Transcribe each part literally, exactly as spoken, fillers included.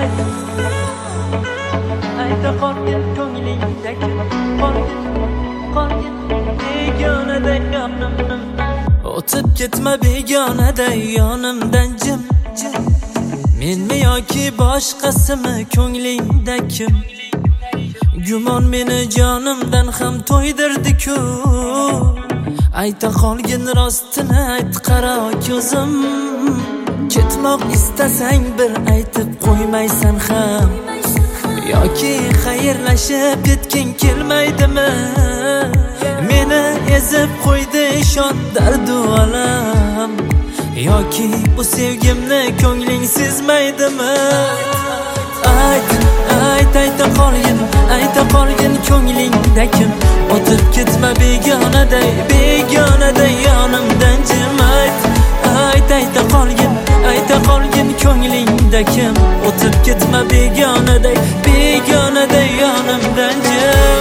ayta qolgin ko'nglingdagi qolgin qolgin begonada yonimdan o'tib ketma begonada yonimdan jim jim menmi yoki boshqasimi ko'nglingda kim gumon meni jonimdan ham to'ydirdi-ku ayta qolgin rostini ayt qaro ko'zim ketmoq istasang bir aytib qo'ymaysan ham yoki xayrlashib ketging kelmaydimi meni ezib qo'ydi ishon dardu alam yoki bu sevgimni ko'ngling sezmaydimi ayt ayt ayta qolgin ayta qolgin ko'nglingda kim o'tib ketma begonaday begonaday yonimdan jim ayt ayt ayta qolgin ayta qolgin ko'nglingda kim o'tib ketma begonaday begonaday yonimdan jim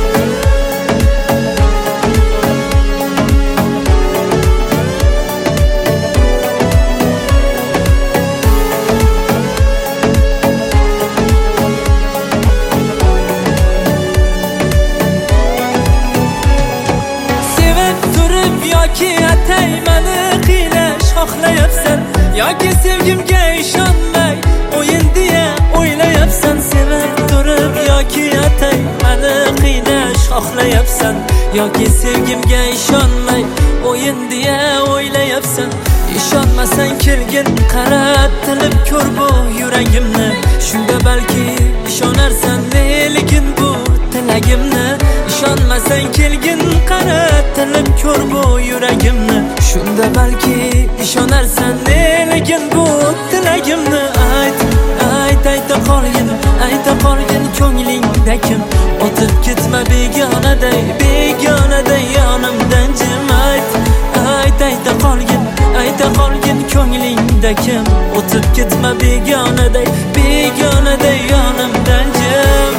yoki ataymani qiynash xohlayapsan yoki sevgimga ishonmay o'yin deya o'ylayapsan sevib turib yoki ataymani qiynash xohlayapsan yoki sevgimga ishonmay o'yin deya o'ylayapsan ishonmasang kelgin qara tilib ko'r bu yuragimni shunda balki ishonarsan lekin bu tilagimni ishonmasang kelgin qara tilib ko'r bu yuragimni shunda balki ishonarsan lekin bu tilagimni ayt ayt ayta qolgin ayta qolgin ko'nglingda kim o'tib ketma begonaday begonaday yonimdan jim ayt ayt ayta qolgin ayta qolgin ko'nglingda kim o'tib ketma begonaday begonaday yonimdan jim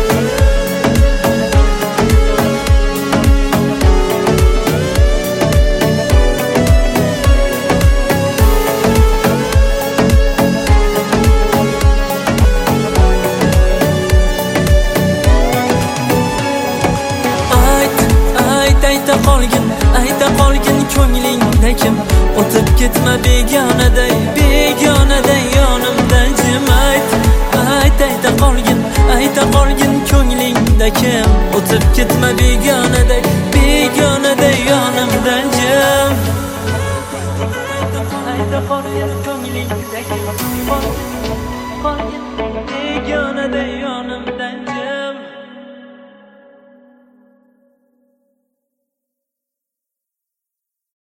ayta qolgin ayta qolgin ko'nglingda kim o'tib ketma begonaday begonaday yonimdan jim ayt ayt ayta qolgin ayta qolgin ko'nglingda kim o'tib ketma begonaday begonaday yonimdan jim ayta qolgin ko'nglingda kim